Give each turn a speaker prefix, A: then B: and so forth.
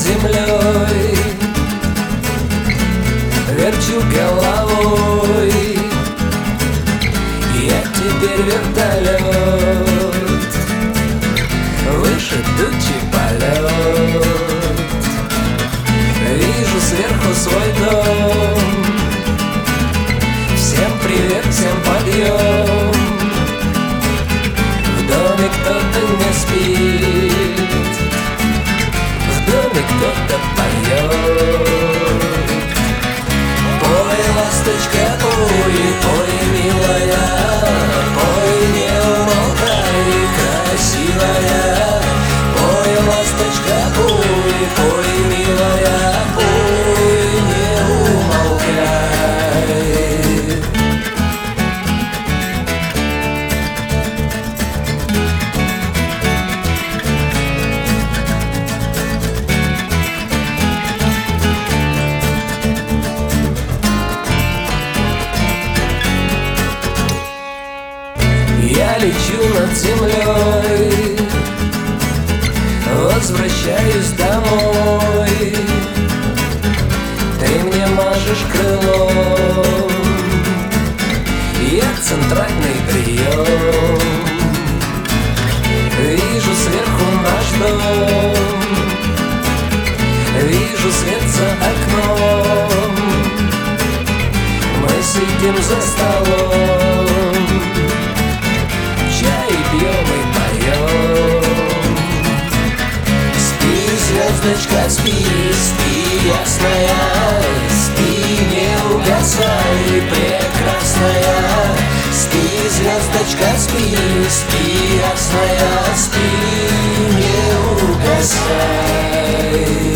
A: землей, верчу головой. Я теперь вертолет, выше тучи полет. Вижу сверху свой дом, всем привет, всем подъем. В доме кто-то не спит, в доме кто-то поет. Пой, ласточка, пой, пой, милая, пой, не умолкай, красивая. Пой, ласточка, пой, пой, милая, пой, не умолкай. Я лечу над землей, возвращаюсь домой. Ты мне машешь крылом, я центральный прием. Вижу сверху наш дом, вижу свет за окном. Мы сидим за столом, чай пьем и поем. Спи, звездочка, спи, спи, ясная, спи, не угасай, прекрасная. Спи, звездочка, спи, спи, ясная, спи, не угасай.